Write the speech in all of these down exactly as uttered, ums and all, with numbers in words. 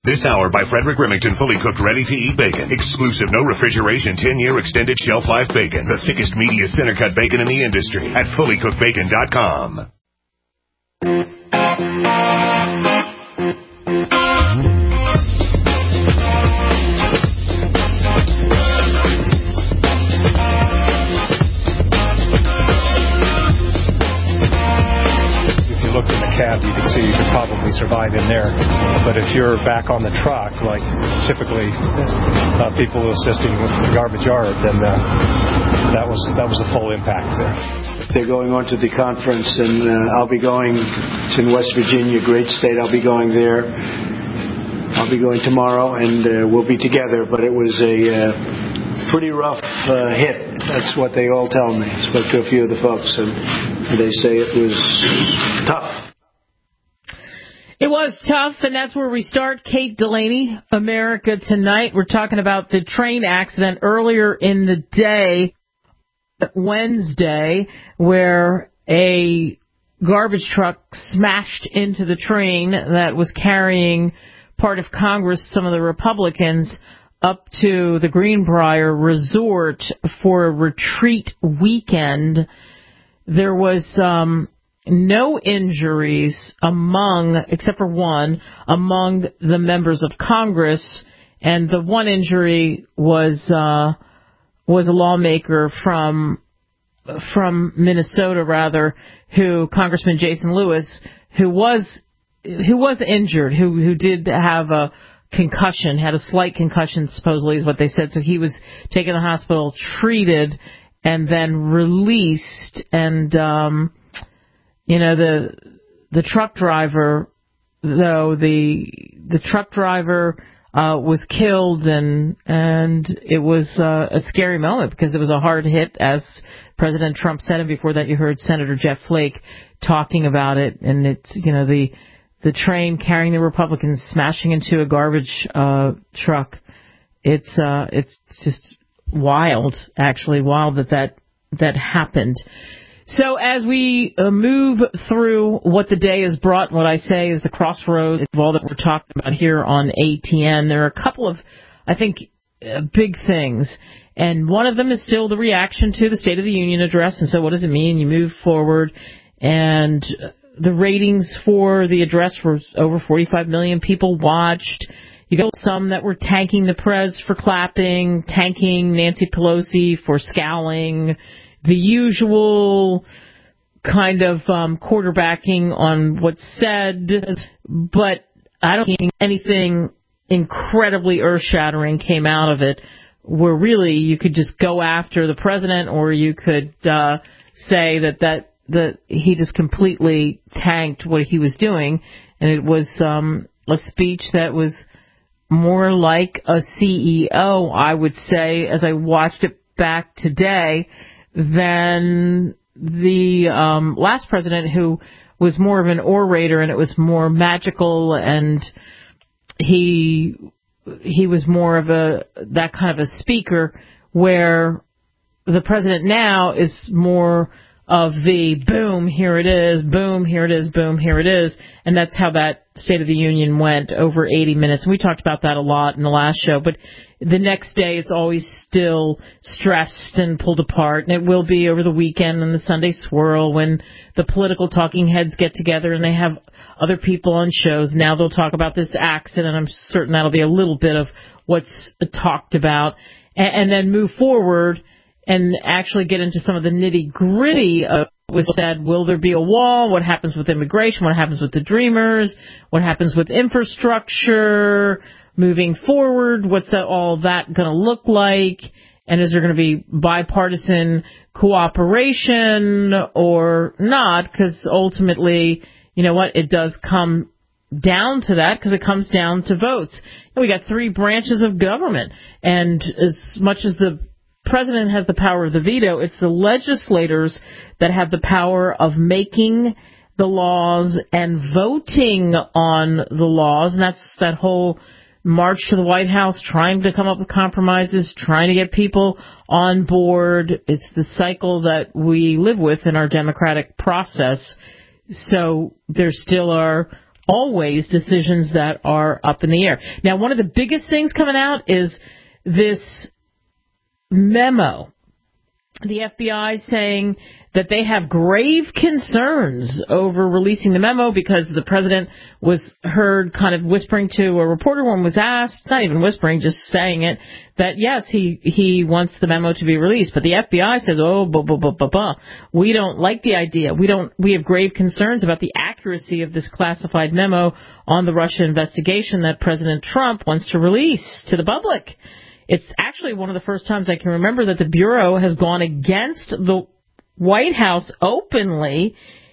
This hour by Frederick Remington, fully cooked, ready-to-eat bacon. Exclusive, no refrigeration, ten-year extended shelf life bacon. The thickest, meatiest, center-cut bacon in the industry at fully cooked bacon dot com. Looked in the cab, you could see you could probably survive in there. But if you're back on the truck, like typically uh, people assisting with the garbage yard, then uh, that was that was a full impact there. They're going on to the conference, and uh, I'll be going. It's in West Virginia, great state. I'll be going there. I'll be going tomorrow, and uh, we'll be together. But it was a uh, pretty rough uh, hit. That's what they all tell me. I spoke to a few of the folks, and they say it was tough. It was tough, and that's where we start. Kate Delaney, America Tonight. We're talking about the train accident earlier in the day, Wednesday, where a garbage truck smashed into the train that was carrying part of Congress, some of the Republicans, up to the Greenbrier Resort for a retreat weekend. There was um, no injuries among, except for one, among the members of Congress, and the one injury was uh, was a lawmaker from from Minnesota, rather, who Congressman Jason Lewis, who was who was injured, who who did have a concussion, had a slight concussion, supposedly is what they said. So he was taken to the hospital, treated, and then released. And, um, you know, the the truck driver, though, the the truck driver uh, was killed, and and it was uh, a scary moment because it was a hard hit, as President Trump said. And before that, you heard Senator Jeff Flake talking about it. And it's, you know, the the train carrying the Republicans smashing into a garbage uh, truck. It's uh, it's just wild, actually, wild that that, that happened. So as we uh, move through what the day has brought, what I say is the crossroads of all that we're talking about here on A T N, there are a couple of, I think, uh, big things. And one of them is still the reaction to the State of the Union address. And so what does it mean? You move forward, and the ratings for the address were over forty-five million people watched. You got some that were tanking the prez for clapping, tanking Nancy Pelosi for scowling, the usual kind of um, quarterbacking on what's said. But I don't think anything incredibly earth-shattering came out of it, where really you could just go after the president, or you could uh, say that that that he just completely tanked what he was doing. And it was um, a speech that was more like a C E O, I would say, as I watched it back today, than the um, last president, who was more of an orator, and it was more magical, and he he was more of a that kind of a speaker, where the president now is more of the boom, here it is, boom, here it is, boom, here it is. And that's how that State of the Union went, over eighty minutes. And we talked about that a lot in the last show. But the next day it's always still stressed and pulled apart. And it will be over the weekend and the Sunday swirl, when the political talking heads get together and they have other people on shows. Now they'll talk about this accident. I'm certain that'll be a little bit of what's talked about. And, and then move forward and actually get into some of the nitty-gritty of what was said. Will there be a wall? What happens with immigration? What happens with the Dreamers? What happens with infrastructure moving forward? What's that, all that going to look like? And is there going to be bipartisan cooperation or not? Because ultimately, you know what, it does come down to that, because it comes down to votes. And we got three branches of government, and as much as the president has the power of the veto, it's the legislators that have the power of making the laws and voting on the laws. And that's that whole march to the White House, trying to come up with compromises, trying to get people on board. It's the cycle that we live with in our democratic process. So there still are always decisions that are up in the air. Now, one of the biggest things coming out is this memo. The F B I saying that they have grave concerns over releasing the memo because the president was heard kind of whispering to a reporter when was asked, not even whispering, just saying it, that yes, he, he wants the memo to be released. But the F B I says, oh, blah, blah, blah, blah, blah. We don't like the idea. We don't, we have grave concerns about the accuracy of this classified memo on the Russia investigation that President Trump wants to release to the public. It's actually one of the first times I can remember that the Bureau has gone against the White House openly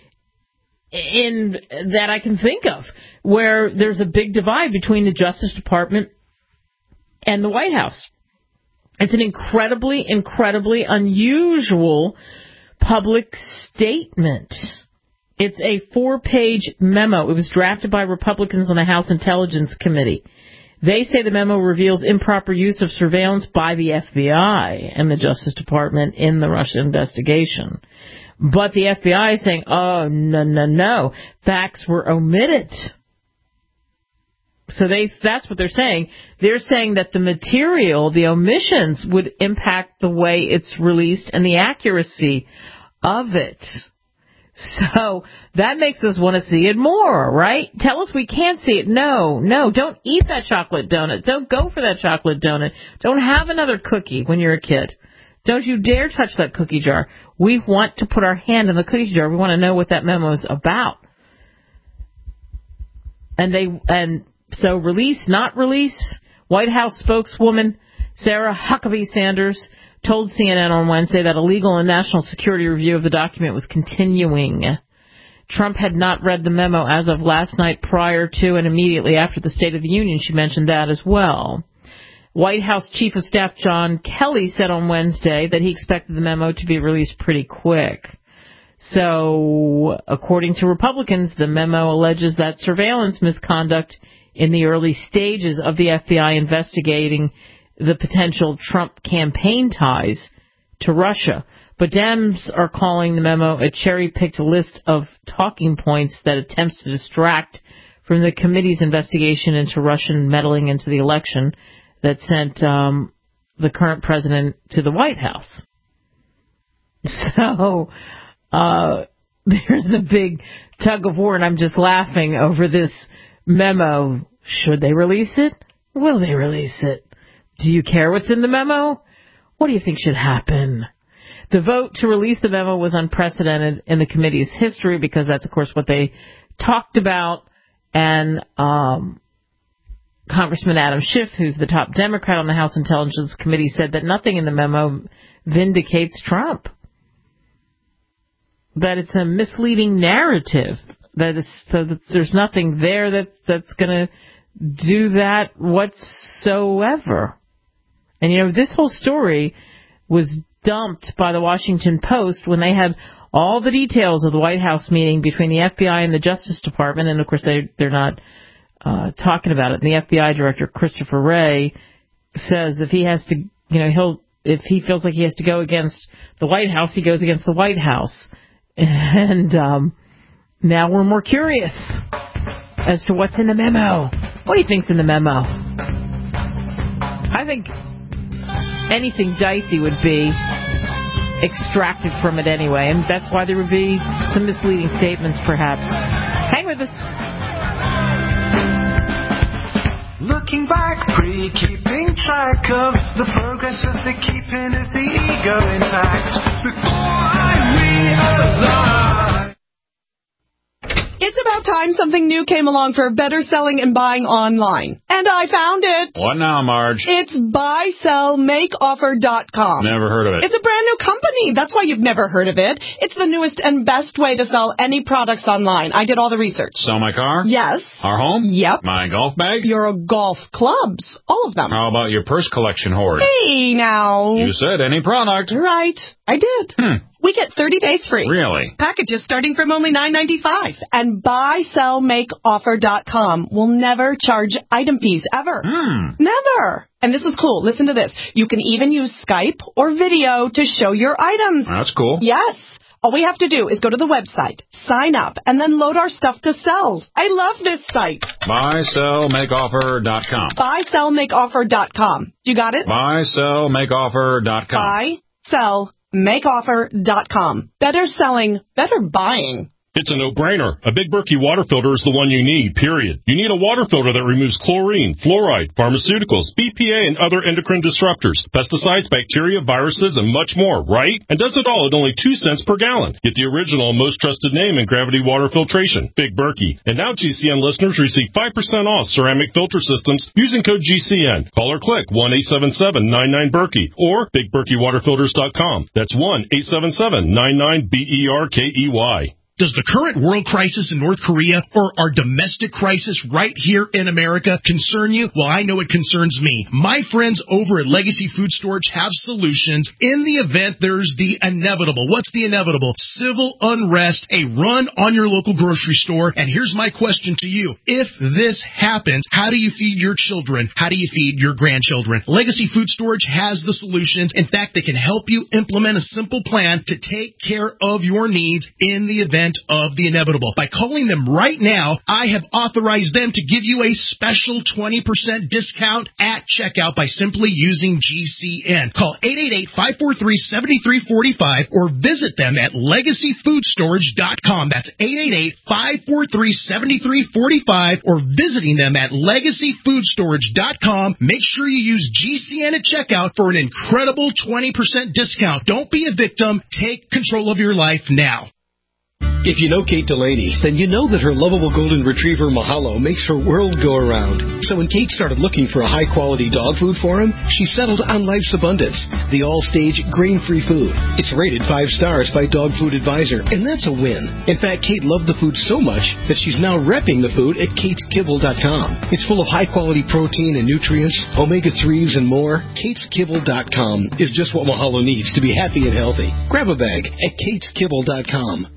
in that I can think of, where there's a big divide between the Justice Department and the White House. It's an incredibly, incredibly unusual public statement. It's a four-page memo. It was drafted by Republicans on the House Intelligence Committee. They say the memo reveals improper use of surveillance by the F B I and the Justice Department in the Russia investigation. But the F B I is saying, oh, no, no, no, facts were omitted. So they that's what they're saying. They're saying that the material, the omissions, would impact the way it's released and the accuracy of it. So that makes us want to see it more, right? Tell us we can't see it. No, no, don't eat that chocolate donut. Don't go for that chocolate donut. Don't have another cookie when you're a kid. Don't you dare touch that cookie jar. We want to put our hand in the cookie jar. We want to know what that memo is about. And they and so release, not release. White House spokeswoman Sarah Huckabee Sanders told C N N on Wednesday that a legal and national security review of the document was continuing. Trump had not read the memo as of last night prior to and immediately after the State of the Union. She mentioned that as well. White House Chief of Staff John Kelly said on Wednesday that he expected the memo to be released pretty quick. So, according to Republicans, the memo alleges that surveillance misconduct in the early stages of the F B I investigating the potential Trump campaign ties to Russia. But Dems are calling the memo a cherry-picked list of talking points that attempts to distract from the committee's investigation into Russian meddling into the election that sent um, the current president to the White House. So uh, there's a big tug of war, and I'm just laughing over this memo. Should they release it? Will they release it? Do you care what's in the memo? What do you think should happen? The vote to release the memo was unprecedented in the committee's history because that's, of course, what they talked about. And um, Congressman Adam Schiff, who's the top Democrat on the House Intelligence Committee, said that nothing in the memo vindicates Trump. That it's a misleading narrative. That it's, so that there's nothing there that that's going to do that whatsoever. And, you know, this whole story was dumped by the Washington Post when they had all the details of the White House meeting between the F B I and the Justice Department. And, of course, they, they're not uh, talking about it. And the F B I director, Christopher Wray, says if he has to, you know, he'll if he feels like he has to go against the White House, he goes against the White House. And um, now we're more curious as to what's in the memo. What do you think's in the memo? I think anything dicey would be extracted from it anyway, and that's why there would be some misleading statements, perhaps. Hang with us. Looking back, pre-keeping track of the progress of the keeping of the ego intact. Before I realize. It's about time something new came along for better selling and buying online. And I found it. What now, Marge? It's buy sell make offer dot com. Never heard of it. It's a brand new company. That's why you've never heard of it. It's the newest and best way to sell any products online. I did all the research. Sell my car? Yes. Our home? Yep. My golf bag? Your golf clubs. All of them. How about your purse collection hoard? Hey, now. You said any product. Right. I did. Hmm. We get thirty days free. Really? Packages starting from only nine ninety-five. And buy sell make offer dot com will never charge item fees, ever. Hmm. Never. And this is cool. Listen to this. You can even use Skype or video to show your items. That's cool. Yes. All we have to do is go to the website, sign up, and then load our stuff to sell. I love this site. buy sell make offer dot com. buy sell make offer dot com. You got it? buy sell make offer dot com. buy sell make offer dot com. Better selling, better buying. It's a no-brainer. A Big Berkey water filter is the one you need, period. You need a water filter that removes chlorine, fluoride, pharmaceuticals, B P A, and other endocrine disruptors, pesticides, bacteria, viruses, and much more, right? And does it all at only two cents per gallon. Get the original and most trusted name in gravity water filtration, Big Berkey. And now G C N listeners receive five percent off ceramic filter systems using code G C N. Call or click one eight seven seven nine nine Berkey or big berkey water filters dot com. That's one eight seven seven nine nine B E R K E Y. Does the current world crisis in North Korea or our domestic crisis right here in America concern you? Well, I know it concerns me. My friends over at Legacy Food Storage have solutions in the event there's the inevitable. What's the inevitable? Civil unrest, a run on your local grocery store. And here's my question to you. If this happens, how do you feed your children? How do you feed your grandchildren? Legacy Food Storage has the solutions. In fact, they can help you implement a simple plan to take care of your needs in the event of the inevitable. By calling them right now, I have authorized them to give you a special twenty percent discount at checkout by simply using G C N. Call eight eight eight, five four three, seven three four five or visit them at legacy food storage dot com. That's eight eight eight, five four three, seven three four five or visiting them at legacy food storage dot com. Make sure you use G C N at checkout for an incredible twenty percent discount. Don't be a victim. Take control of your life now. If you know Kate Delaney, then you know that her lovable golden retriever Mahalo makes her world go around. So when Kate started looking for a high-quality dog food for him, she settled on Life's Abundance, the all-stage grain-free food. It's rated five stars by Dog Food Advisor, and that's a win. In fact, Kate loved the food so much that she's now repping the food at kates kibble dot com. It's full of high-quality protein and nutrients, omega threes, and more. kates kibble dot com is just what Mahalo needs to be happy and healthy. Grab a bag at kates kibble dot com.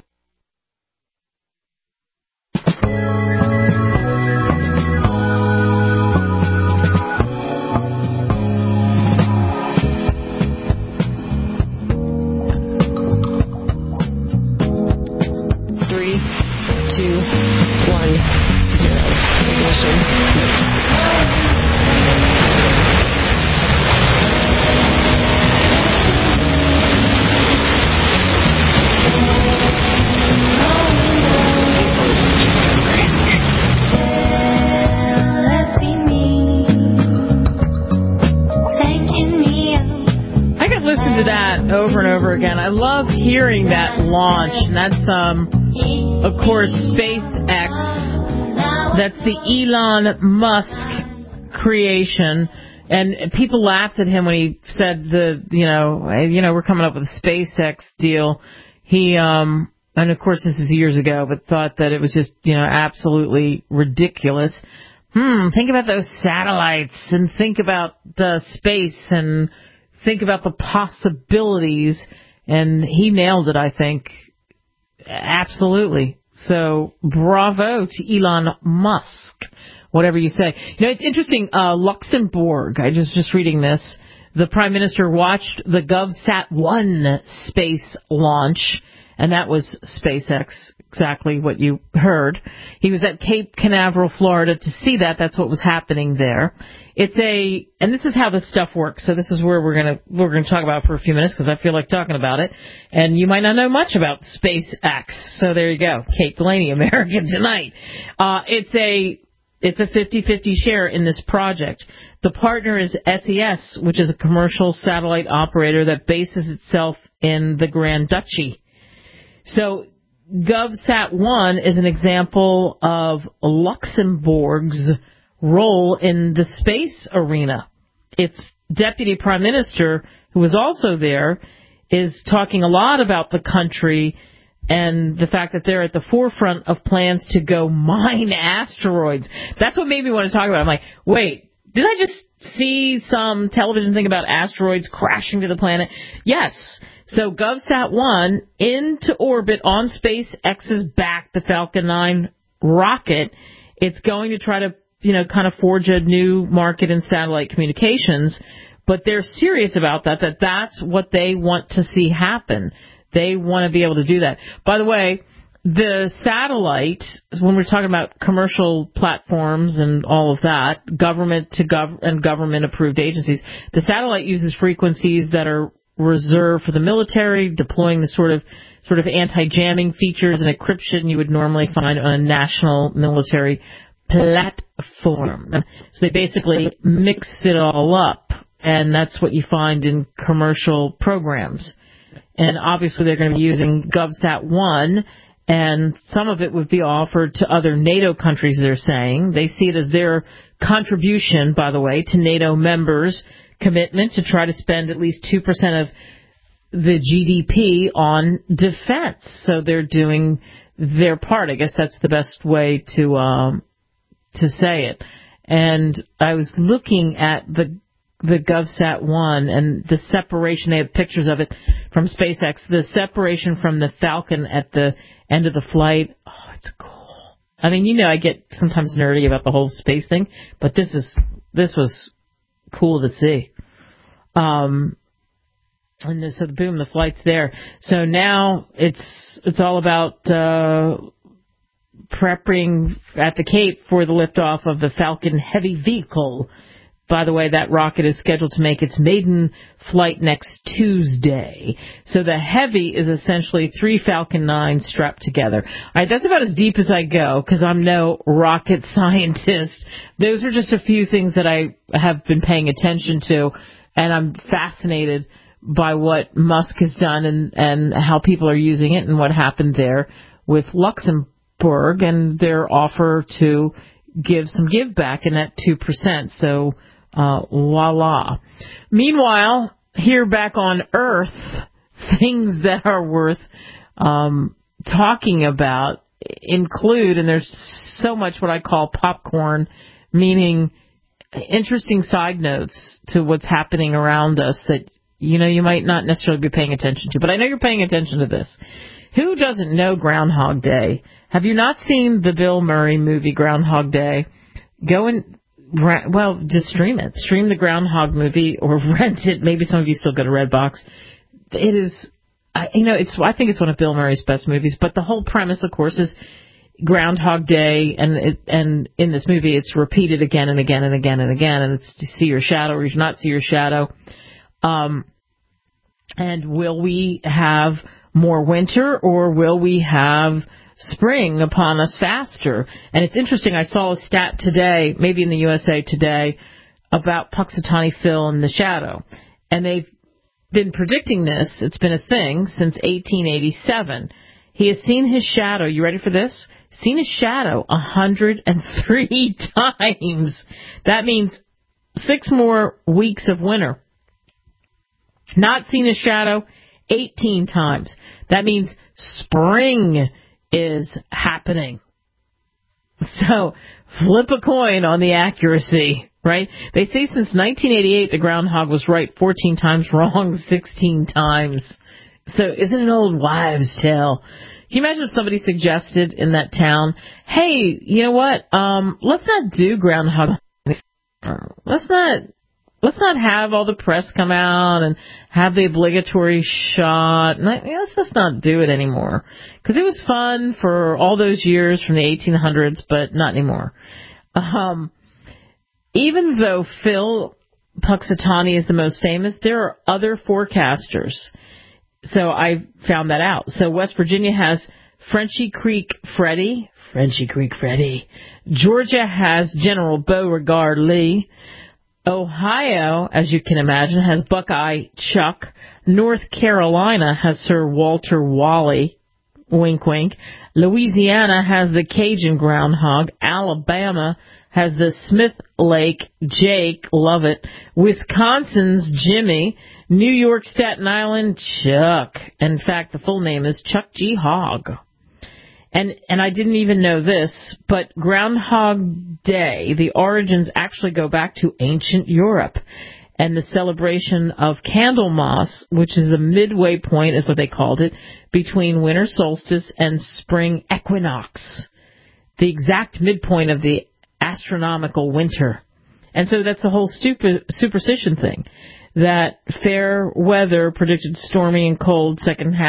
Over and over again. I love hearing that launch, and that's, um, of course, SpaceX. That's the Elon Musk creation, and people laughed at him when he said the, you know, you know, we're coming up with a SpaceX deal. He, um, and of course, this is years ago, but thought that it was just, you know, absolutely ridiculous. Hmm, think about those satellites, and think about uh, space, and think about the possibilities, and he nailed it, I think. Absolutely. So, bravo to Elon Musk, whatever you say. You know, it's interesting, uh, Luxembourg, I just just reading this, the Prime Minister watched the GovSat one space launch, and that was SpaceX, exactly what you heard. He was at Cape Canaveral, Florida to see that. That's what was happening there. It's a, and this is how this stuff works. So this is where we're gonna we're gonna talk about it for a few minutes because I feel like talking about it. And you might not know much about SpaceX. So there you go, Kate Delaney, American Tonight. Uh, it's a it's a fifty-fifty share in this project. The partner is S E S, which is a commercial satellite operator that bases itself in the Grand Duchy. So GovSat one is an example of Luxembourg's role in the space arena. Its deputy prime minister, who was also there, is talking a lot about the country and the fact that they're at the forefront of plans to go mine asteroids. That's what made me want to talk about it. I'm like, wait, did I just see some television thing about asteroids crashing to the planet? Yes. So GovSat one into orbit on SpaceX's back, the Falcon nine rocket. It's going to try to, you know, kind of forge a new market in satellite communications, but they're serious about that, that that's what they want to see happen. They want to be able to do that. By the way, the satellite, when we're talking about commercial platforms and all of that, government to gov- and government-approved agencies, the satellite uses frequencies that are reserved for the military, deploying the sort of sort of anti-jamming features and encryption you would normally find on a national military platform. So they basically mix it all up, and that's what you find in commercial programs. And obviously they're going to be using GovSat one, and some of it would be offered to other NATO countries, they're saying. They see it as their contribution, by the way, to NATO members' commitment to try to spend at least two percent of the G D P on defense. So they're doing their part. I guess that's the best way to um, to say it. And I was looking at the the GovSat one and the separation. They have pictures of it from SpaceX. The separation from the Falcon at the end of the flight. Oh, it's cool. I mean, you know, I get sometimes nerdy about the whole space thing, but this is this was cool to see. Um, and so the boom, the flight's there. So now it's it's all about uh, prepping at the Cape for the liftoff of the Falcon Heavy vehicle. By the way, that rocket is scheduled to make its maiden flight next Tuesday. So the Heavy is essentially three Falcon nines strapped together. All right, that's about as deep as I go because I'm no rocket scientist. Those are just a few things that I have been paying attention to, and I'm fascinated by what Musk has done and, and how people are using it and what happened there with Luxembourg and their offer to give some give back in that two percent. So, uh, voila. Meanwhile, here back on Earth, things that are worth um, talking about include, and there's so much what I call popcorn, meaning interesting side notes to what's happening around us that, you know, you might not necessarily be paying attention to. But I know you're paying attention to this. Who doesn't know Groundhog Day? Have you not seen the Bill Murray movie Groundhog Day? Go and, well, just stream it. Stream the Groundhog movie or rent it. Maybe some of you still go to Redbox. It is, you know, it's. I think it's one of Bill Murray's best movies. But the whole premise, of course, is Groundhog Day, and it, and in this movie, it's repeated again and again and again and again, and it's to see your shadow or you not see your shadow. Um, and will we have more winter or will we have spring upon us faster? And it's interesting, I saw a stat today, maybe in the U S A Today, about Punxsutawney Phil and the shadow. And they've been predicting this, it's been a thing, since eighteen eighty-seven. He has seen his shadow, you ready for this? Seen his shadow one hundred three times. That means six more weeks of winter. Not seen his shadow eighteen times. That means spring is happening. So flip a coin on the accuracy, right? They say since nineteen eighty-eight the groundhog was right fourteen times, wrong sixteen times. So is it an old wives' tale? Can you imagine if somebody suggested in that town, hey, you know what, um, let's not do groundhog. Let's not... Let's not have all the press come out and have the obligatory shot. And I, let's just not do it anymore. Because it was fun for all those years from the eighteen hundreds, but not anymore. Um, even though Phil Punxsutawney is the most famous, there are other forecasters. So I found that out. So West Virginia has Frenchy Creek Freddy. Frenchy Creek Freddy. Georgia has General Beauregard Lee. Ohio, as you can imagine, has Buckeye Chuck. North Carolina has Sir Walter Wally. Wink, wink. Louisiana has the Cajun Groundhog. Alabama has the Smith Lake Jake. Love it. Wisconsin's Jimmy. New York, Staten Island, Chuck. In fact, the full name is Chuck G. Hogg. And and I didn't even know this, but Groundhog Day, the origins actually go back to ancient Europe. And the celebration of Candlemas, which is the midway point, is what they called it, between winter solstice and spring equinox. The exact midpoint of the astronomical winter. And so that's the whole super, superstition thing. That fair weather predicted stormy and cold second half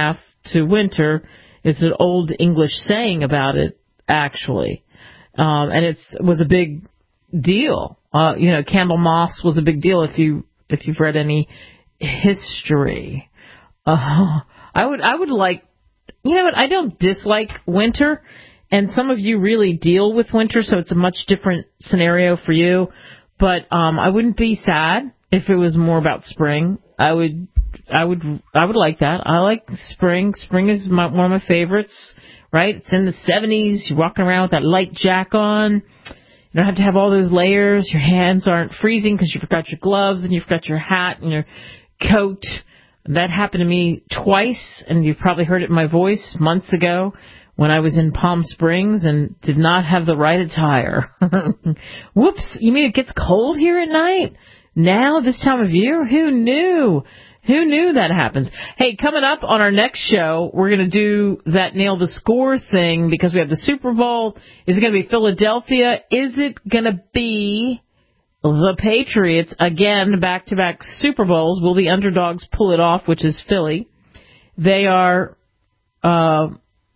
to winter. It's an old English saying about it, actually. Um, and it's was a big deal. Uh, you know, Candlemas was a big deal if you if you've read any history. Uh, I would I would like, you know what, I don't dislike winter, and some of you really deal with winter, so it's a much different scenario for you. But um, I wouldn't be sad if it was more about spring. I would I would I would like that. I like spring. Spring is my, one of my favorites. Right? It's in the seventies. You're walking around with that light jack on. You don't have to have all those layers. Your hands aren't freezing because you forgot your gloves and you forgot your hat and your coat. That happened to me twice, and you've probably heard it in my voice months ago when I was in Palm Springs and did not have the right attire. Whoops. You mean it gets cold here at night? Now, this time of year? Who knew? Who knew that happens? Hey, coming up on our next show, we're going to do that nail the score thing because we have the Super Bowl. Is it going to be Philadelphia? Is it going to be the Patriots? Again, back-to-back Super Bowls. Will the underdogs pull it off, which is Philly? They are uh,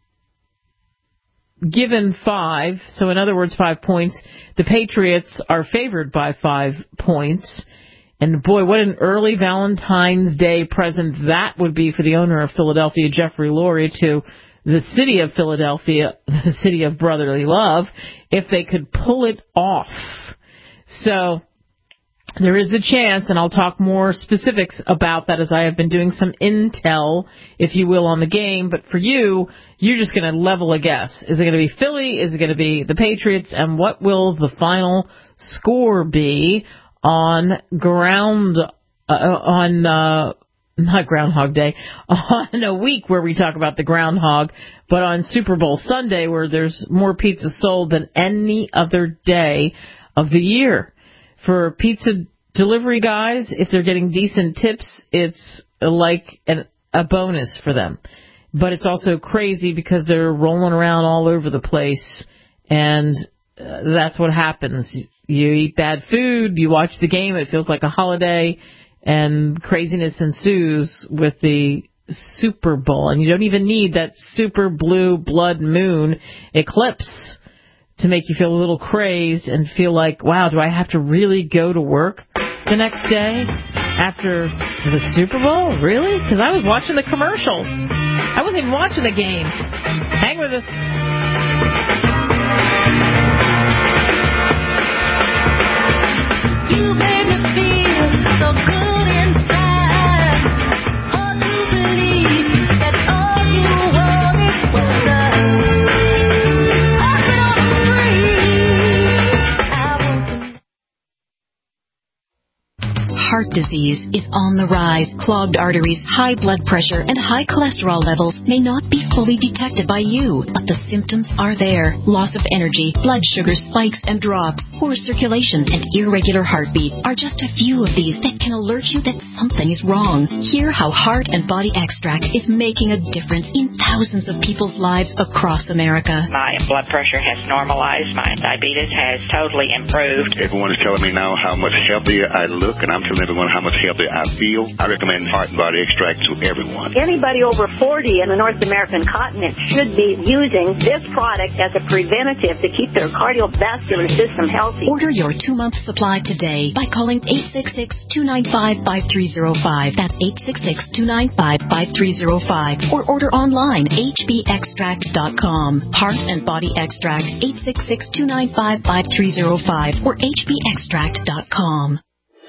given five, so in other words, five points. The Patriots are favored by five points. And boy, what an early Valentine's Day present that would be for the owner of Philadelphia, Jeffrey Lurie, to the city of Philadelphia, the city of brotherly love, if they could pull it off. So there is the chance, and I'll talk more specifics about that as I have been doing some intel, if you will, on the game. But for you, you're just going to level a guess. Is it going to be Philly? Is it going to be the Patriots? And what will the final score be on ground, uh, on, uh, not Groundhog Day, on a week where we talk about the groundhog, but on Super Bowl Sunday where there's more pizza sold than any other day of the year. For pizza delivery guys, if they're getting decent tips, it's like an, a bonus for them. But it's also crazy because they're rolling around all over the place, and uh, that's what happens. You eat bad food, you watch the game, it feels like a holiday, and craziness ensues with the Super Bowl. And you don't even need that super blue blood moon eclipse to make you feel a little crazed and feel like, wow, do I have to really go to work the next day after the Super Bowl? Really? Because I was watching the commercials. I wasn't even watching the game. Hang with us. You made me feel so good inside. Hard to believe that all you wanted was love. Open on the street. I want to. Heart disease is on the rise. Clogged arteries, high blood pressure, and high cholesterol levels may not be fully detected by you, but the symptoms are there. Loss of energy, blood sugar spikes and drops, poor circulation, and irregular heartbeat are just a few of these that can alert you that something is wrong. Hear how Heart and Body Extract is making a difference in thousands of people's lives across America. My blood pressure has normalized. My diabetes has totally improved. Everyone is telling me now how much healthier I look, and I'm telling everyone how much healthier I feel. I recommend Heart and Body Extract to everyone. Anybody over forty in the North American continent should be using this product as a preventative to keep their cardiovascular system healthy. Order your two-month supply today by calling eight six six, two nine five, five three zero five. That's eight six six, two nine five, five three zero five. Or order online, h b extract dot com. Heart and Body Extract, eight six six, two nine five, five three zero five or h b extract dot com.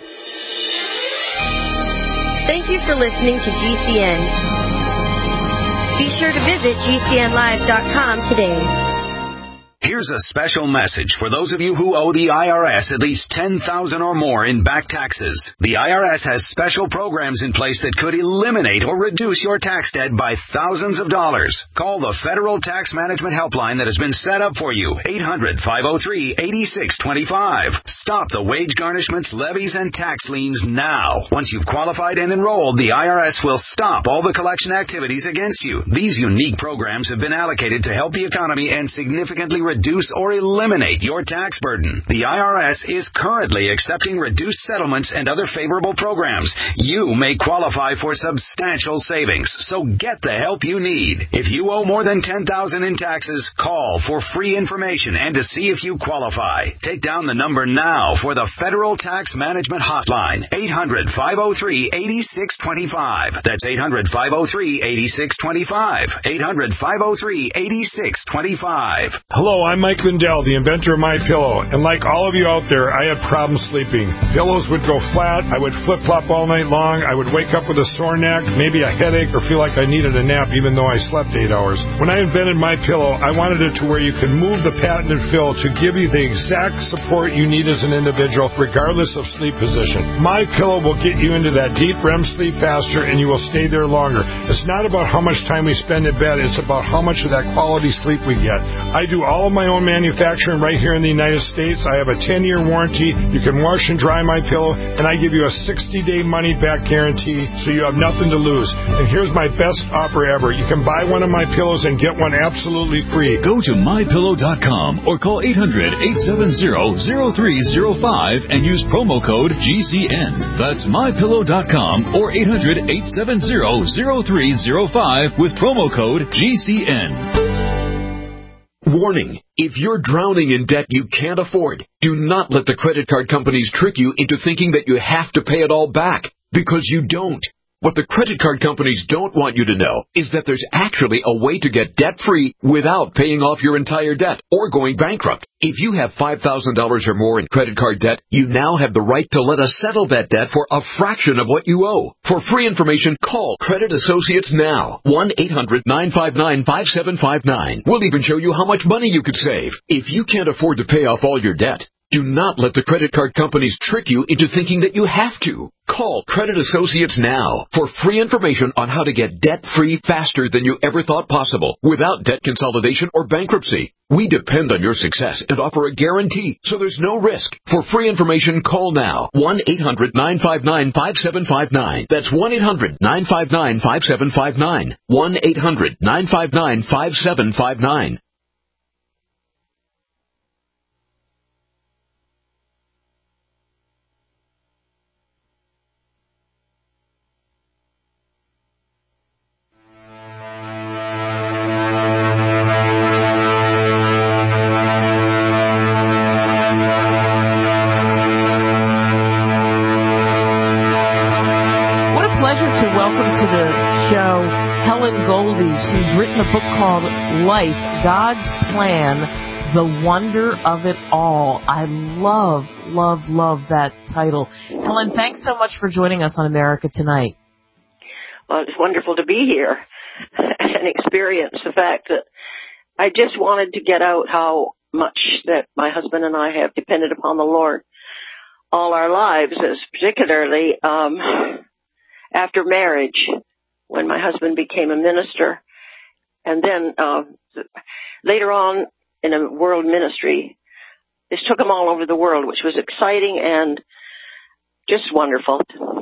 Thank you for listening to G C N. Be sure to visit g c n live dot com today. Here's a special message for those of you who owe the I R S at least ten thousand dollars or more in back taxes. The I R S has special programs in place that could eliminate or reduce your tax debt by thousands of dollars. Call the Federal Tax Management Helpline that has been set up for you, eight hundred, five oh three, eight six two five. Stop the wage garnishments, levies, and tax liens now. Once you've qualified and enrolled, the I R S will stop all the collection activities against you. These unique programs have been allocated to help the economy and significantly reduce reduce or eliminate your tax burden. The I R S is currently accepting reduced settlements and other favorable programs. You may qualify for substantial savings, so get the help you need. If you owe more than ten thousand dollars in taxes, call for free information and to see if you qualify. Take down the number now for the Federal Tax Management Hotline, eight hundred, five oh three, eight six two five. That's eight hundred, five oh three, eight six two five. eight hundred, five oh three, eight six two five. Hello, I'm Mike Lindell, the inventor of MyPillow, and like all of you out there, I had problems sleeping. Pillows would go flat, I would flip-flop all night long, I would wake up with a sore neck, maybe a headache, or feel like I needed a nap even though I slept eight hours. When I invented MyPillow, I wanted it to where you can move the patented fill to give you the exact support you need as an individual, regardless of sleep position. MyPillow will get you into that deep R E M sleep faster, and you will stay there longer. It's not about how much time we spend in bed, it's about how much of that quality sleep we get. I do all of my own manufacturing right here in the United States. I have a ten-year warranty. You can wash and dry MyPillow, and I give you a sixty-day money-back guarantee, so you have nothing to lose. And here's my best offer ever. You can buy one of my pillows and get one absolutely free. Go to my pillow dot com or call eight hundred, eight seven zero, zero three zero five and use promo code G C N. That's my pillow dot com or eight hundred, eight seven zero, zero three zero five with promo code G C N. Warning, if you're drowning in debt you can't afford, do not let the credit card companies trick you into thinking that you have to pay it all back, because you don't. What the credit card companies don't want you to know is that there's actually a way to get debt-free without paying off your entire debt or going bankrupt. If you have five thousand dollars or more in credit card debt, you now have the right to let us settle that debt for a fraction of what you owe. For free information, call Credit Associates now. one eight hundred, nine five nine, five seven five nine. We'll even show you how much money you could save. If you can't afford to pay off all your debt, do not let the credit card companies trick you into thinking that you have to. Call Credit Associates now for free information on how to get debt-free faster than you ever thought possible without debt consolidation or bankruptcy. We depend on your success and offer a guarantee, so there's no risk. For free information, call now. one eight hundred, nine five nine, five seven five nine. That's one eight hundred, nine five nine, five seven five nine. one eight hundred, nine five nine, five seven five nine. She's written a book called Life, God's Plan, The Wonder of It All. I love, love, love that title. Helen, thanks so much for joining us on America Tonight. Well, it's wonderful to be here and experience the fact that I just wanted to get out how much that my husband and I have depended upon the Lord all our lives, as particularly um, after marriage, when my husband became a minister. And then uh, later on in a world ministry, this took him all over the world, which was exciting and just wonderful.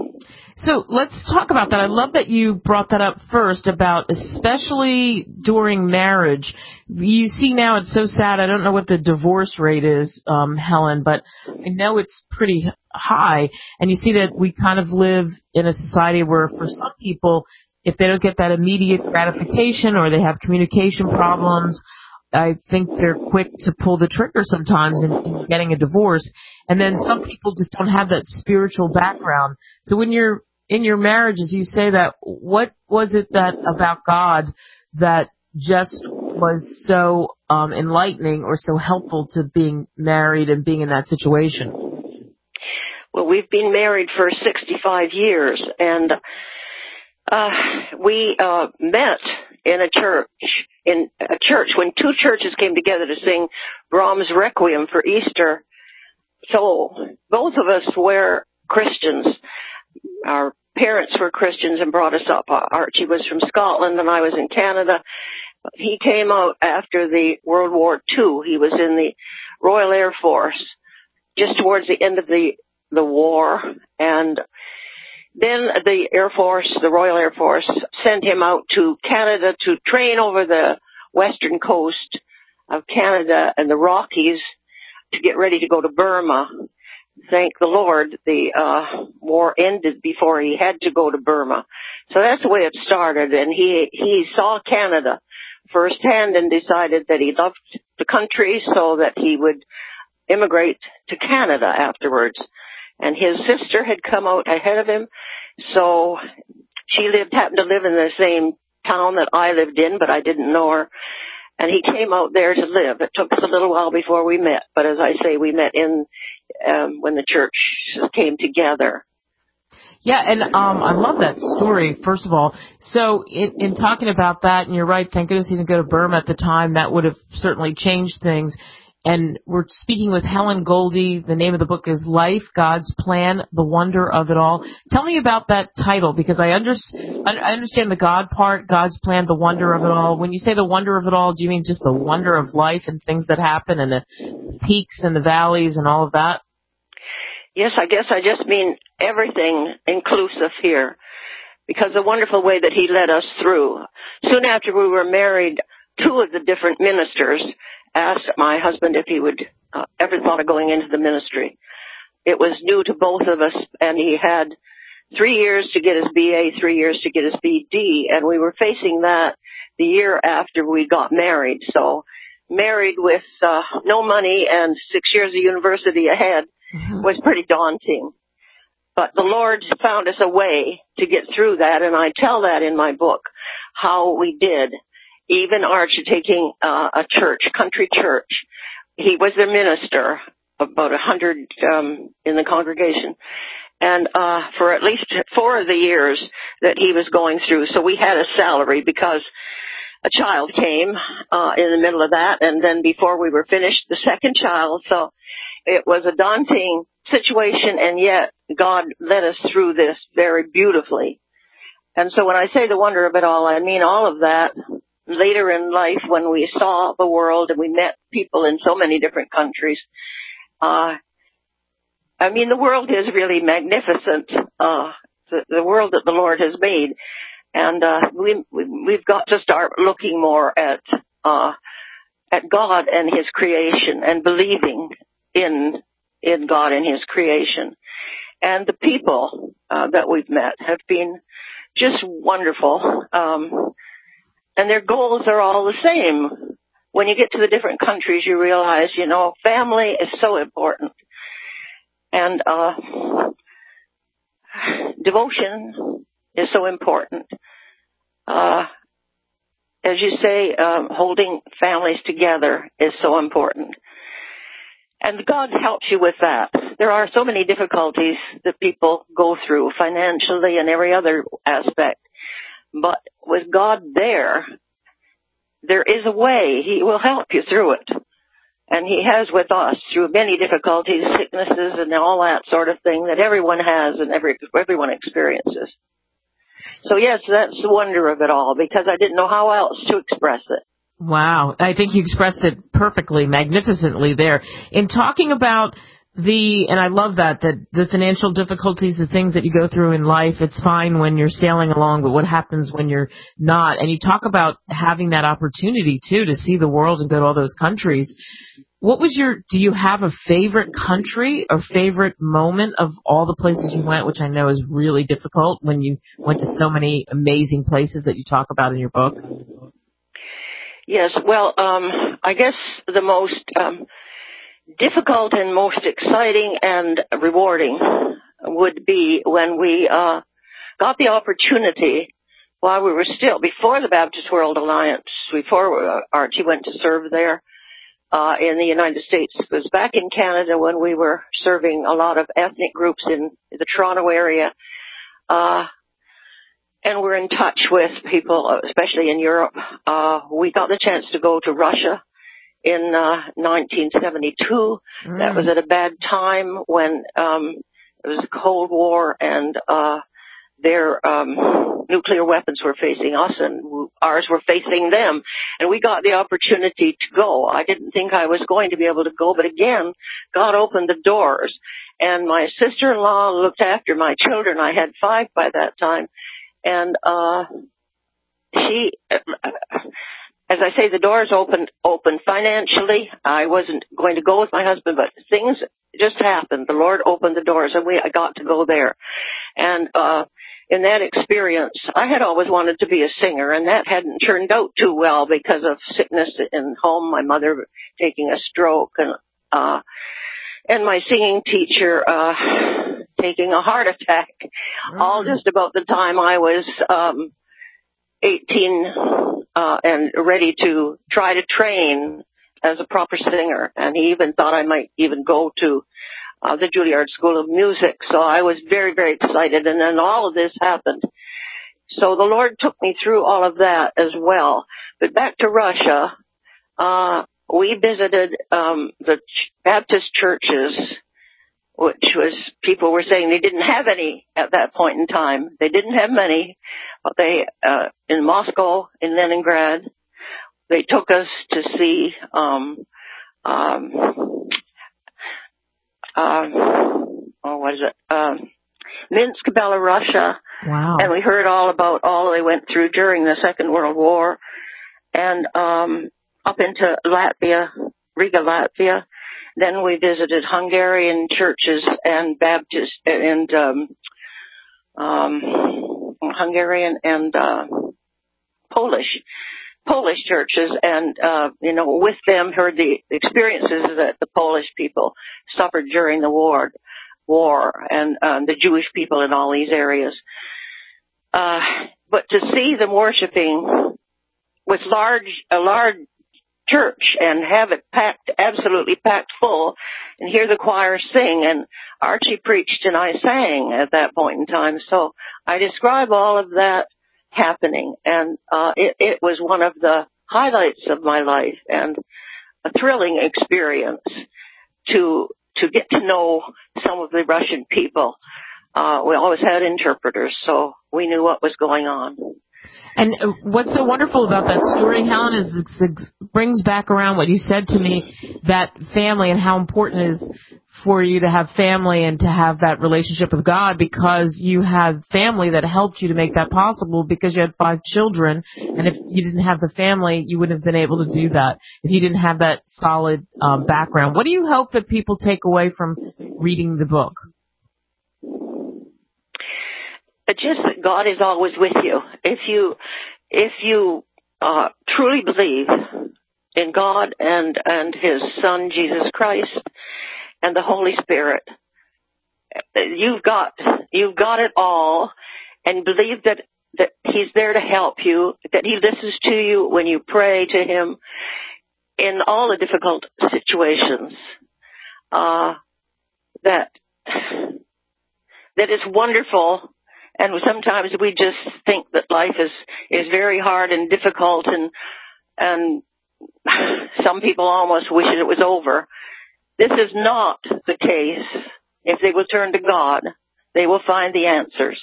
So let's talk about that. I love that you brought that up first about especially during marriage. You see now it's so sad. I don't know what the divorce rate is, um, Helen, but I know it's pretty high. And you see that we kind of live in a society where for some people, if they don't get that immediate gratification or they have communication problems, I think they're quick to pull the trigger sometimes in, in getting a divorce. And then some people just don't have that spiritual background. So when you're in your marriages, you say that, what was it that about God that just was so um, enlightening or so helpful to being married and being in that situation? Well, we've been married for sixty-five years, and Uh, we, uh, met in a church, in a church when two churches came together to sing Brahms' Requiem for Easter. So both of us were Christians. Our parents were Christians and brought us up. Archie was from Scotland and I was in Canada. He came out after the World War Two. He was in the Royal Air Force just towards the end of the, the war, and then the Air Force, the Royal Air Force, sent him out to Canada to train over the western coast of Canada and the Rockies to get ready to go to Burma. Thank the Lord, the uh, war ended before he had to go to Burma. So that's the way it started. And he he saw Canada firsthand and decided that he loved the country, so that he would immigrate to Canada afterwards. And his sister had come out ahead of him, so she lived happened to live in the same town that I lived in, but I didn't know her. And he came out there to live. It took us a little while before we met, but as I say, we met in um, when the church came together. Yeah, and um, I love that story, first of all. So in, in talking about that, and you're right, thank goodness he didn't go to Burma at the time. That would have certainly changed things. And we're speaking with Helen Goldie. The name of the book is Life, God's Plan, The Wonder of It All. Tell me about that title, because I, under, I understand the God part, God's Plan, The Wonder of It All. When you say the wonder of it all, do you mean just the wonder of life and things that happen and the peaks and the valleys and all of that? Yes, I guess I just mean everything inclusive here, because the wonderful way that he led us through. Soon after we were married, two of the different ministers asked my husband if he would uh, ever thought of going into the ministry. It was new to both of us, and he had three years to get his B A, three years to get his B D, and we were facing that the year after we got married. So married with uh, no money and six years of university ahead mm-hmm. was pretty daunting. But the Lord found us a way to get through that, and I tell that in my book, how we did. Even Archie taking uh, a church, country church, he was the minister, about a hundred um, in the congregation, and uh, for at least four of the years that he was going through. So we had a salary because a child came uh, in the middle of that, and then before we were finished, the second child. So it was a daunting situation, and yet God led us through this very beautifully. And so when I say the wonder of it all, I mean all of that. Later in life, when we saw the world and we met people in so many different countries, uh, I mean, the world is really magnificent, uh, the, the world that the Lord has made. And uh, we, we, we've got to start looking more at uh, at God and His creation and believing in in God and His creation. And the people uh, that we've met have been just wonderful. Um And their goals are all the same. When you get to the different countries, you realize, you know, family is so important. And uh, devotion is so important. Uh, as you say, um, holding families together is so important. And God helps you with that. There are so many difficulties that people go through financially and every other aspect. But with God there, there is a way. He will help you through it. And He has with us through many difficulties, sicknesses, and all that sort of thing that everyone has and every, everyone experiences. So, yes, that's the wonder of it all, because I didn't know how else to express it. Wow. I think you expressed it perfectly, magnificently there. In talking about The, and I love that, that the financial difficulties, the things that you go through in life, it's fine when you're sailing along, but what happens when you're not? And you talk about having that opportunity, too, to see the world and go to all those countries. What was your, do you have a favorite country or favorite moment of all the places you went, which I know is really difficult when you went to so many amazing places that you talk about in your book? Yes, well, um, I guess the most um, difficult and most exciting and rewarding would be when we uh, got the opportunity while we were still, before the Baptist World Alliance, before uh, Archie went to serve there uh, in the United States. It was back in Canada when we were serving a lot of ethnic groups in the Toronto area. Uh, and we're in touch with people, especially in Europe. Uh, we got the chance to go to Russia in uh, nineteen seventy-two. Mm. That was at a bad time when um, it was the Cold War, and uh, their um, nuclear weapons were facing us, and ours were facing them. And we got the opportunity to go. I didn't think I was going to be able to go, but again, God opened the doors. And my sister-in-law looked after my children. I had five by that time. And uh, she... as I say, the doors opened open financially. I wasn't going to go with my husband, but things just happened. The Lord opened the doors, and we I got to go there. And uh, in that experience, I had always wanted to be a singer, and that hadn't turned out too well because of sickness in home, my mother taking a stroke, and uh, and my singing teacher uh, taking a heart attack, mm. all just about the time I was um, eighteen uh, and ready to try to train as a proper singer. And he even thought I might even go to uh, the Juilliard School of Music. So I was very, very excited. And then all of this happened. So the Lord took me through all of that as well. But back to Russia, uh, we visited um, the ch- Baptist churches, which was, people were saying they didn't have any at that point in time. They didn't have many, but they, uh, in Moscow, in Leningrad, they took us to see, um, um, uh, oh, what is it? Um, Minsk, Belarus. Wow. And we heard all about all they went through during the Second World War. And, um, up into Latvia, Riga, Latvia. Then we visited Hungarian churches and Baptist and um, um, Hungarian and uh, Polish Polish churches, and uh, you know, with them heard the experiences that the Polish people suffered during the war, war, and um, the Jewish people in all these areas. Uh, but to see them worshiping with large a large church and have it packed, absolutely packed full, and hear the choir sing, and Archie preached and I sang at that point in time. So I describe all of that happening, and uh, it, it was one of the highlights of my life and a thrilling experience to to get to know some of the Russian people. Uh, we always had interpreters, so we knew what was going on. And what's so wonderful about that story, Helen, is it brings back around what you said to me, that family, and how important it is for you to have family and to have that relationship with God, because you had family that helped you to make that possible, because you had five children, and if you didn't have the family, you wouldn't have been able to do that if you didn't have that solid um, background. What do you hope that people take away from reading the book? Just that God is always with you. If you, if you uh, truly believe in God and and His Son Jesus Christ and the Holy Spirit, you've got you've got it all, and believe that that He's there to help you, that He listens to you when you pray to Him in all the difficult situations. Uh, that that is wonderful. And sometimes we just think that life is, is very hard and difficult, and and some people almost wish it was over. This is not the case. If they will turn to God, they will find the answers.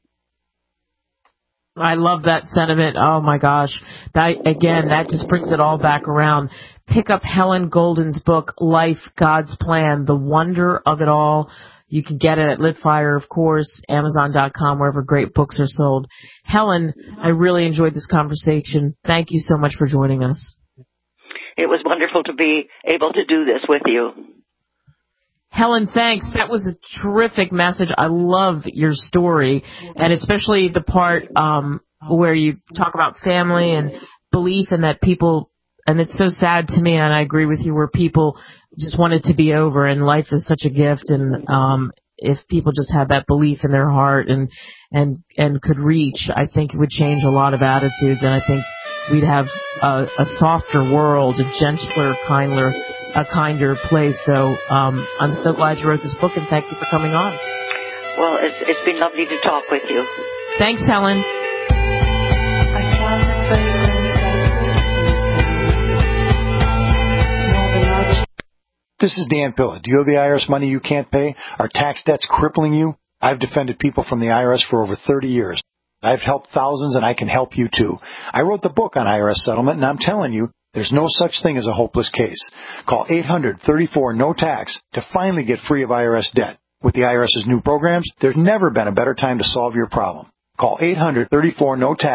I love that sentiment. Oh, my gosh. That, again, that just brings it all back around. Pick up Helen Golden's book, Life, God's Plan, The Wonder of It All. You can get it at Litfire, of course, Amazon dot com, wherever great books are sold. Helen, I really enjoyed this conversation. Thank you so much for joining us. It was wonderful to be able to do this with you. Helen, thanks. That was a terrific message. I love your story, and especially the part um, where you talk about family and belief, and that people, and it's so sad to me, and I agree with you, where people just want it to be over, and life is such a gift, and um, if people just had that belief in their heart and and and could reach, I think it would change a lot of attitudes, and I think we'd have a, a softer world, a gentler, kinder, a kinder place. So um, I'm so glad you wrote this book, and thank you for coming on. Well, it's, it's been lovely to talk with you. Thanks, Helen. This is Dan Pilla. Do you owe the I R S money you can't pay? Are tax debts crippling you? I've defended people from the I R S for over thirty years. I've helped thousands, and I can help you too. I wrote the book on I R S settlement, and I'm telling you, there's no such thing as a hopeless case. Call eight hundred, thirty-four, no tax to finally get free of I R S debt. With the IRS's new programs, there's never been a better time to solve your problem. Call eight hundred, thirty-four, no tax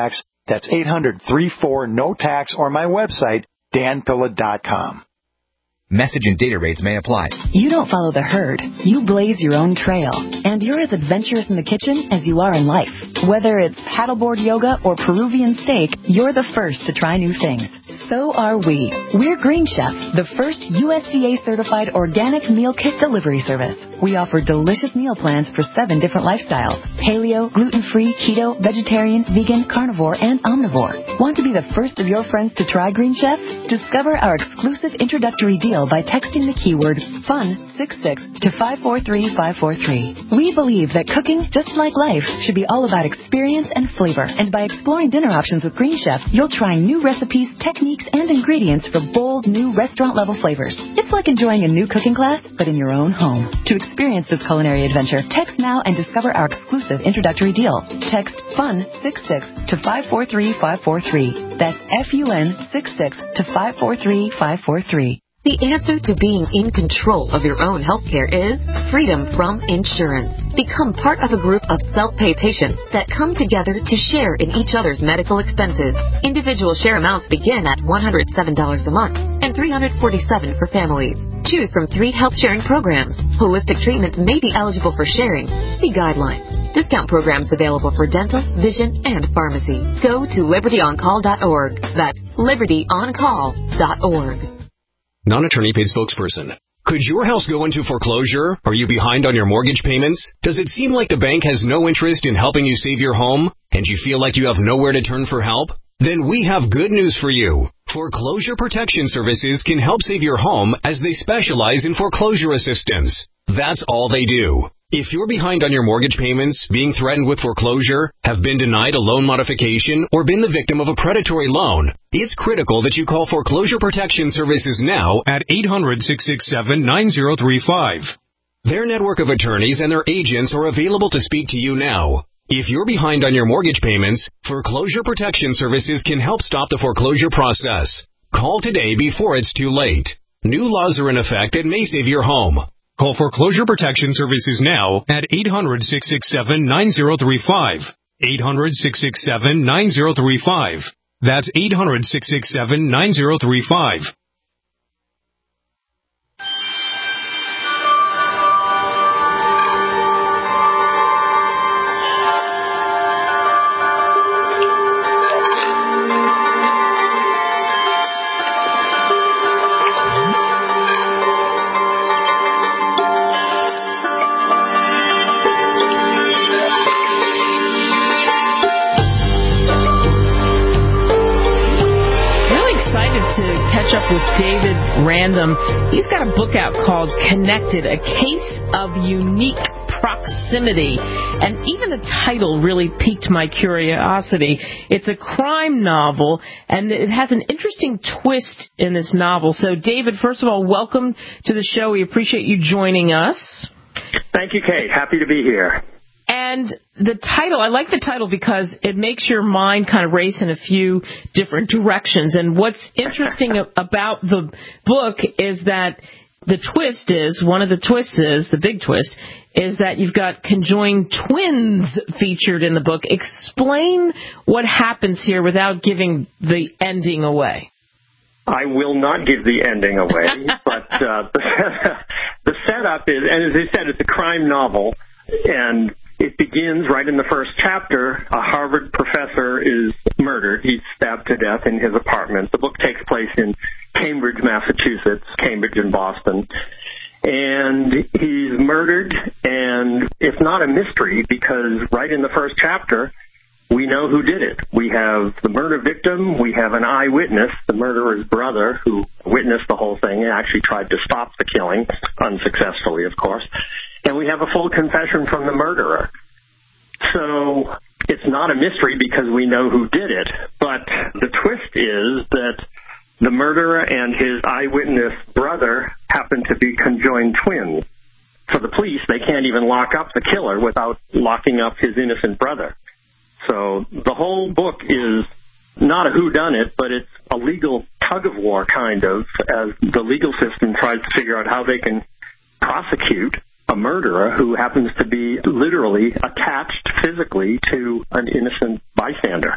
That's eight hundred, three four, N O T A X or my website, dan pilla dot com. Message and data rates may apply. You don't follow the herd. You blaze your own trail. And you're as adventurous in the kitchen as you are in life. Whether it's paddleboard yoga or Peruvian steak, you're the first to try new things. So are we. We're Green Chef, the first U S D A-certified organic meal kit delivery service. We offer delicious meal plans for seven different lifestyles: paleo, gluten-free, keto, vegetarian, vegan, carnivore, and omnivore. Want to be the first of your friends to try Green Chef? Discover our exclusive introductory deal by texting the keyword FUN sixty-six to five four three five four three. We believe that cooking, just like life, should be all about experience and flavor. And by exploring dinner options with Green Chef, you'll try new recipes, techniques, and ingredients for bold, new restaurant-level flavors. It's like enjoying a new cooking class, but in your own home. To experience this culinary adventure, text now and discover our exclusive introductory deal. Text FUN sixty-six to five four three five four three. That's F U N sixty-six to five four three five four three. The answer to being in control of your own healthcare is freedom from insurance. Become part of a group of self-pay patients that come together to share in each other's medical expenses. Individual share amounts begin at one hundred seven dollars a month and three hundred forty-seven dollars for families. Choose from three health sharing programs. Holistic treatments may be eligible for sharing. See guidelines. Discount programs available for dental, vision, and pharmacy. Go to liberty on call dot org. That's liberty on call dot org. Non-attorney paid spokesperson. Could your house go into foreclosure? Are you behind on your mortgage payments? Does it seem like the bank has no interest in helping you save your home? And you feel like you have nowhere to turn for help? Then we have good news for you. Foreclosure Protection Services can help save your home as they specialize in foreclosure assistance. That's all they do. If you're behind on your mortgage payments, being threatened with foreclosure, have been denied a loan modification, or been the victim of a predatory loan, it's critical that you call Foreclosure Protection Services now at eight hundred, six six seven, nine zero three five. Their network of attorneys and their agents are available to speak to you now. If you're behind on your mortgage payments, Foreclosure Protection Services can help stop the foreclosure process. Call today before it's too late. New laws are in effect that may save your home. Call Foreclosure Protection Services now at eight hundred, six six seven, nine zero three five. eight hundred, six six seven, nine zero three five. That's eight hundred, six six seven, nine zero three five. Up with David Random. He's got a book out called Connected, A Case of Unique Proximity. And even the title really piqued my curiosity. It's a crime novel, and it has an interesting twist in this novel. So, David, first of all, welcome to the show. We appreciate you joining us. Thank you, Kate. Happy to be here. And the title, I like the title because it makes your mind kind of race in a few different directions. And what's interesting about the book is that the twist is, one of the twists is, the big twist, is that you've got conjoined twins featured in the book. Explain what happens here without giving the ending away. I will not give the ending away, but uh, the setup is, and as I said, it's a crime novel, and it begins right in the first chapter. A Harvard professor is murdered. He's stabbed to death in his apartment. The book takes place in Cambridge, Massachusetts, Cambridge and Boston. And he's murdered, and it's not a mystery because right in the first chapter, we know who did it. We have the murder victim. We have an eyewitness, the murderer's brother, who witnessed the whole thing and actually tried to stop the killing, unsuccessfully, of course. And we have a full confession from the murderer. So it's not a mystery because we know who did it. But the twist is that the murderer and his eyewitness brother happen to be conjoined twins. For the police, they can't even lock up the killer without locking up his innocent brother. So the whole book is not a whodunit, but it's a legal tug-of-war, kind of, as the legal system tries to figure out how they can prosecute a murderer who happens to be literally attached physically to an innocent bystander.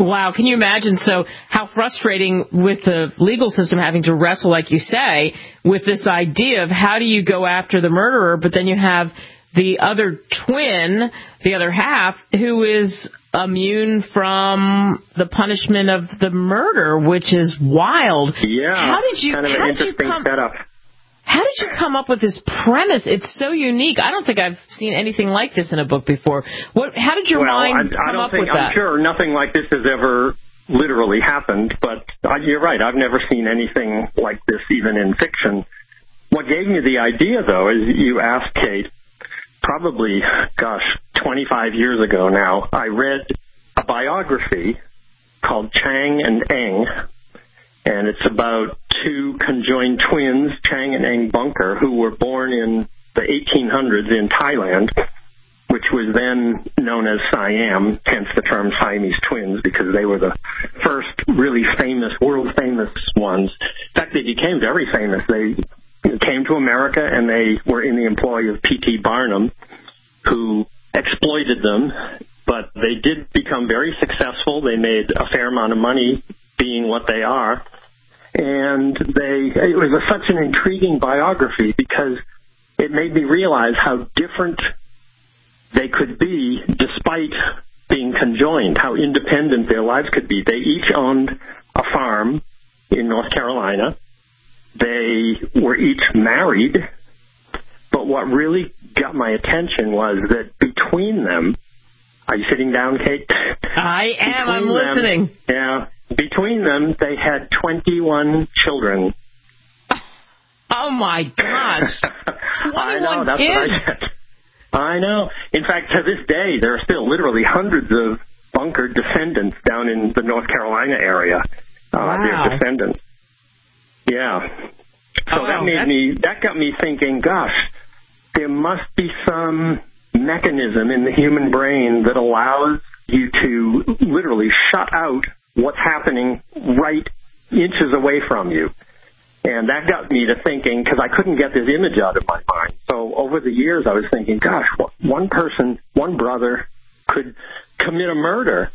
Wow, can you imagine? So how frustrating with the legal system having to wrestle, like you say, with this idea of how do you go after the murderer, but then you have the other twin, the other half, who is immune from the punishment of the murder, which is wild. Yeah, how did you, kind of how an did you interesting come, setup. How did you come up with this premise? It's so unique. I don't think I've seen anything like this in a book before. What? How did your well, mind I, come I don't up think, with I'm that? sure nothing like this has ever literally happened, but uh, you're right. I've never seen anything like this even in fiction. What gave me the idea, though, is you asked Kate, probably, gosh, twenty-five years ago now, I read a biography called Chang and Eng, and it's about two conjoined twins, Chang and Eng Bunker, who were born in the eighteen hundreds in Thailand, which was then known as Siam, hence the term Siamese twins, because they were the first really famous, world-famous ones. In fact, they became very famous. They came to America, and they were in the employ of P T Barnum, who exploited them, but they did become very successful. They made a fair amount of money being what they are. And they, it was a, such an intriguing biography because it made me realize how different they could be despite being conjoined, how independent their lives could be. They each owned a farm in North Carolina. They were each married. But what really got my attention was that between them, are you sitting down, Kate? I am. I'm Between them- listening. Yeah. Between them, they had twenty-one children. Oh, my gosh. I know, twenty-one that's kids. what I said. I know. In fact, to this day, there are still literally hundreds of Bunker descendants down in the North Carolina area. Uh, Wow. Their descendants. Yeah. So Oh, that made that's- me, that got me thinking, gosh, there must be some mechanism in the human brain that allows you to literally shut out what's happening right inches away from you. And that got me to thinking, because I couldn't get this image out of my mind. So over the years, I was thinking, gosh, one person, one brother could commit a murder,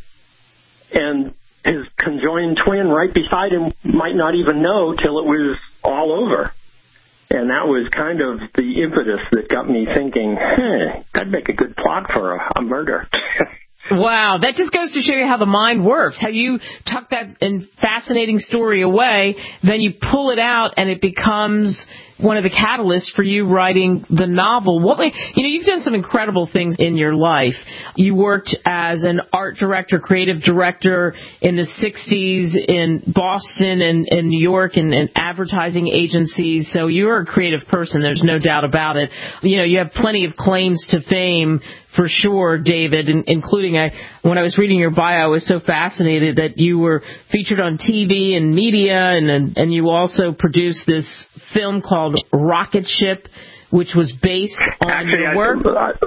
and his conjoined twin right beside him might not even know till it was all over. And that was kind of the impetus that got me thinking, hey, that'd make a good plot for a, a murder. Wow, that just goes to show you how the mind works, how you tuck that in fascinating story away, then you pull it out and it becomes one of the catalysts for you writing the novel. What, you know, you've done some incredible things in your life. You worked as an art director, creative director in the sixties in Boston and, and New York and, and advertising agencies. So you're a creative person. There's no doubt about it. You know, you have plenty of claims to fame for sure, David, in, including I, when I was reading your bio, I was so fascinated that you were featured on T V and media, and and, and you also produced this film called Rocket Ship, which was based on Actually, your I, work.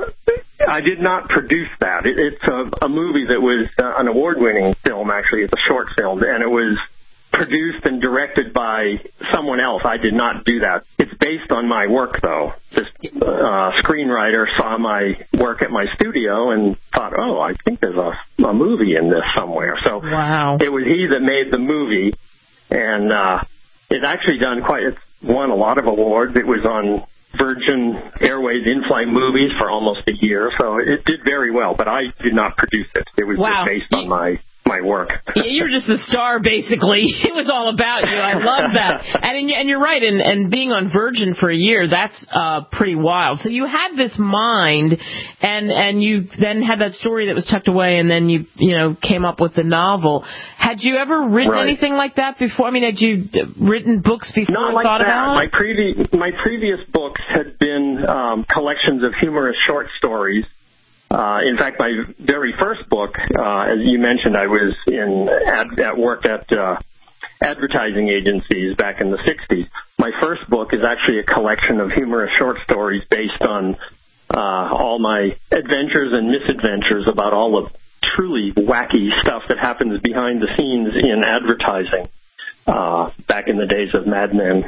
I, I did not produce that. It, it's a, a movie that was uh, an award-winning film, actually. It's a short film, and it was produced and directed by someone else. I did not do that. It's based on my work, though. This uh, screenwriter saw my work at my studio and thought, oh, I think there's a, a movie in this somewhere. So wow. It was he that made the movie, and uh, it's actually done quite, it's won a lot of awards. It was on Virgin Airways in-flight movies for almost a year, so it did very well, but I did not produce it. It was Wow. just based on my my work. Yeah, you were just the star, basically. It was all about you. I love that. And and you're right. And, and being on Virgin for a year, that's uh, pretty wild. So you had this mind, and and you then had that story that was tucked away, and then you you know came up with the novel. Had you ever written Right. anything like that before? I mean, had you written books before? Not and like thought that. about My it? previous my previous books had been um, collections of humorous short stories. Uh, in fact, my very first book, uh, as you mentioned, I was in at, at work at uh, advertising agencies back in the sixties. My first book is actually a collection of humorous short stories based on uh, all my adventures and misadventures about all the truly wacky stuff that happens behind the scenes in advertising uh, back in the days of Mad Men.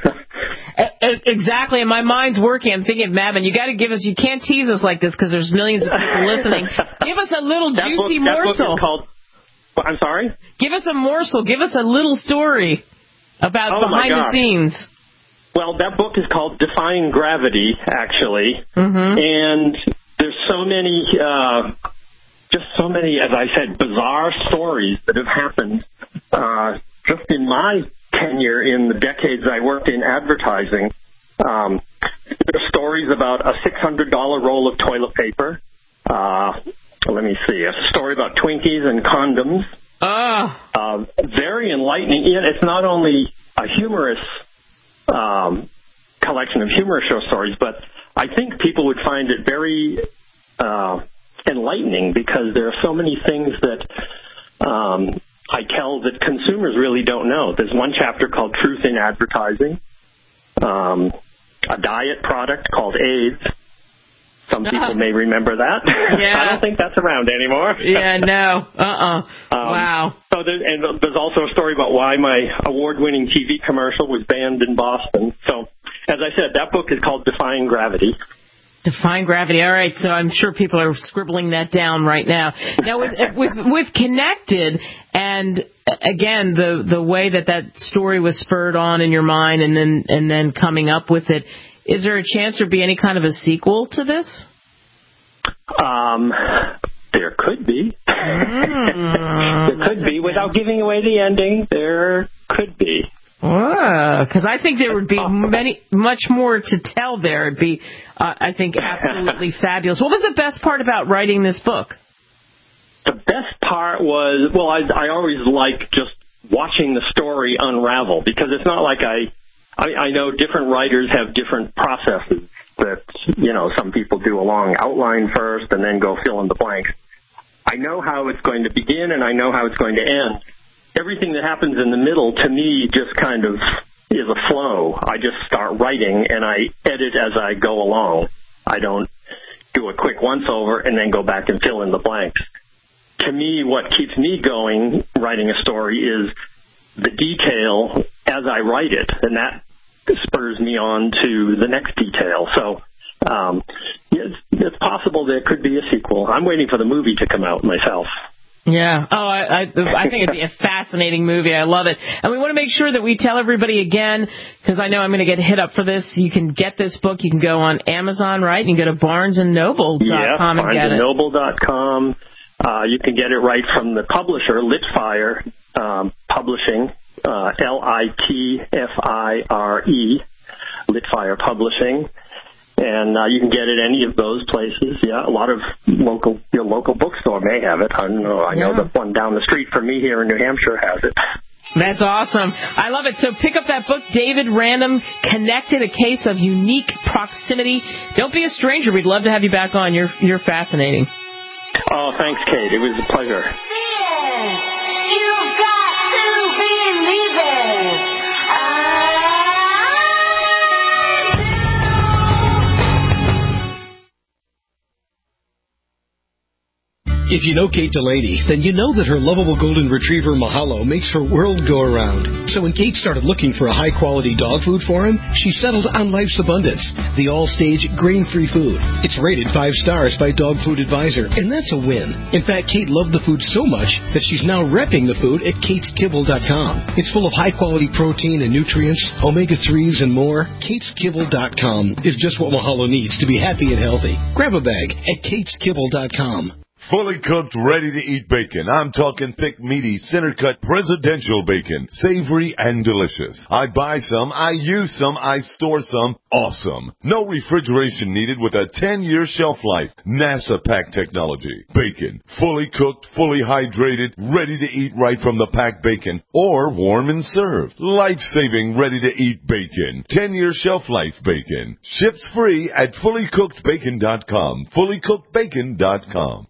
Exactly, and my mind's working. I'm thinking, Mad Men, you got to give us. You can't tease us like this because there's millions of people listening. Give us a little That juicy book, that book morsel. is called I'm sorry? Give us a morsel. Give us a little story about Oh, my behind the gosh. scenes. Well, that book is called Defying Gravity, actually. Mm-hmm. And there's so many, uh, just so many, as I said, bizarre stories that have happened uh, just in my tenure in the decades I worked in advertising. Um, there are stories about a six hundred dollars roll of toilet paper. Uh, let me see, a story about Twinkies and condoms. Ah. Uh, very enlightening. Ian, it's not only a humorous um, collection of humorous show stories, but I think people would find it very uh, enlightening because there are so many things that um, I tell that consumers really don't know. There's one chapter called Truth in Advertising, um, a diet product called AIDS. Some people may remember that. Yeah. I don't think that's around anymore. Yeah, no. Uh-uh. Um, Wow. So there, and there's also a story about why my award-winning T V commercial was banned in Boston. So, as I said, that book is called Defying Gravity. Defying Gravity. All right, so I'm sure people are scribbling that down right now. Now, with, with, with Connected, and again, the the way that that story was spurred on in your mind, and then and then coming up with it, is there a chance there'd be any kind of a sequel to this? Um, there could be. Mm, there could be. Without giving away the ending, there could be. Because I think there would be many, much more to tell there. It'd be, uh, I think, absolutely fabulous. What was the best part about writing this book? The best part was, well, I, I always like just watching the story unravel because it's not like I, I, I know different writers have different processes that, you know, some people do a long outline first and then go fill in the blanks. I know how it's going to begin and I know how it's going to end. Everything that happens in the middle, to me, just kind of is a flow. I just start writing, and I edit as I go along. I don't do a quick once-over and then go back and fill in the blanks. To me, what keeps me going writing a story is the detail as I write it, and that spurs me on to the next detail. So um, it's, it's possible there could be a sequel. I'm waiting for the movie to come out myself. Yeah. Oh, I, I, I think it'd be a fascinating movie. I love it. And we want to make sure that we tell everybody again, because I know I'm going to get hit up for this. You can get this book. You can go on Amazon, right? You can go to barnes and noble dot com yeah, and get it. barnes and noble dot com. Uh, you can get it right from the publisher, Litfire um, Publishing, uh, L I T F I R E, Litfire Publishing. And uh, you can get it any of those places. Yeah, a lot of local, your local bookstore may have it. I don't know. I know Yeah. the one down the street from me here in New Hampshire has it. That's awesome. I love it. So pick up that book, David Random, Connected, A Case of Unique Proximity. Don't be a stranger. We'd love to have you back on. You're you're fascinating. Oh, thanks, Kate. It was a pleasure. You've got to believe it. If you know Kate Delaney, then you know that her lovable golden retriever Mahalo makes her world go around. So when Kate started looking for a high-quality dog food for him, she settled on Life's Abundance, the all-stage grain-free food. It's rated five stars by Dog Food Advisor, and that's a win. In fact, Kate loved the food so much that she's now repping the food at kates kibble dot com. It's full of high-quality protein and nutrients, omega threes, and more. kates kibble dot com is just what Mahalo needs to be happy and healthy. Grab a bag at kates kibble dot com. Fully cooked, ready-to-eat bacon. I'm talking thick, meaty, center-cut presidential bacon. Savory and delicious. I buy some, I use some, I store some. Awesome. No refrigeration needed with a ten-year shelf life. NASA pack technology. Bacon. Fully cooked, fully hydrated, ready to eat right from the packed bacon. Or warm and served. Life-saving, ready-to-eat bacon. ten-year shelf life bacon. Ships free at fully cooked bacon dot com. fully cooked bacon dot com.